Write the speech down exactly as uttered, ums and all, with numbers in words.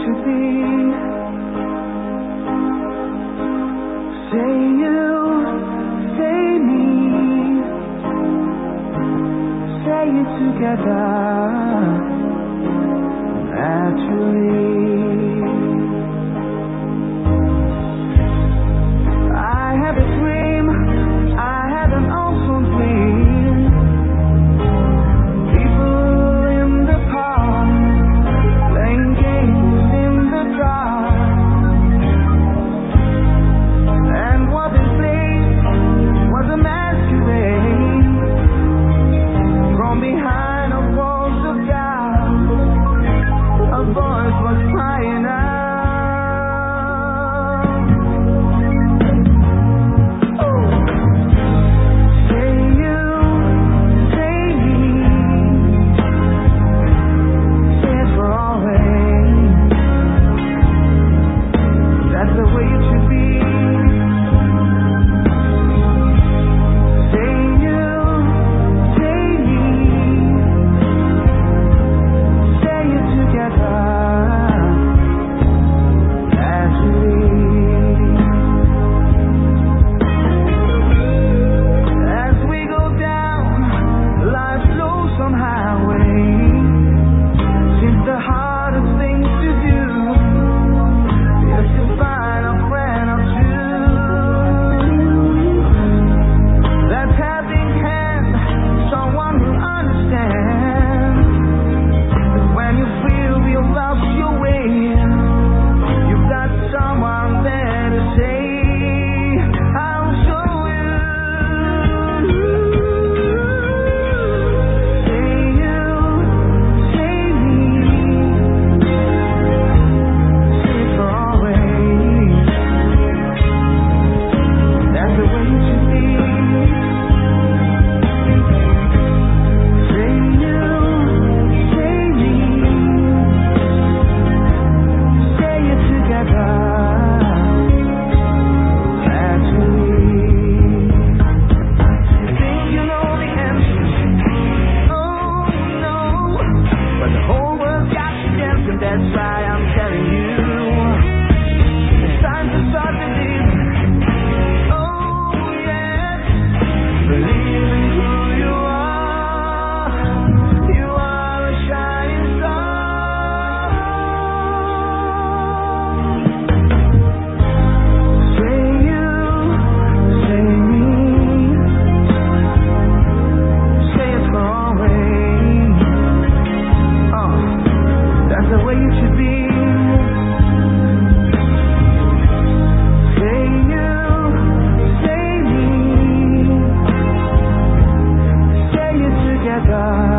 should be. Say you, say me, say it together, naturally. I had a dream, I had an awesome dream. People in the park, playing games in the dark. And what they played was a masquerade. From behind the walls of doubt, a voice was crying out. Say you, say me, say it for always. That's the way it should be. Say you, say me, say it together, naturally. As we go down life's lonesome highway, seems the hardest thing to do is to find a friend or two that's having hand, someone who understands. When you feel you lost your way, you've got someone there to say, I'll show you. Say you, say me, say it for always. That's the way it should be. Say you, say me, say it together, naturally. Think you know the answer? Oh no, but the whole world's got you dancing. That's why I'm telling you, it's time to start believing. Oh yes, believe in who you are. You are a shining star. Say you, say me, say it for always. Oh, that's the way it should be. Say you, say me, say it together.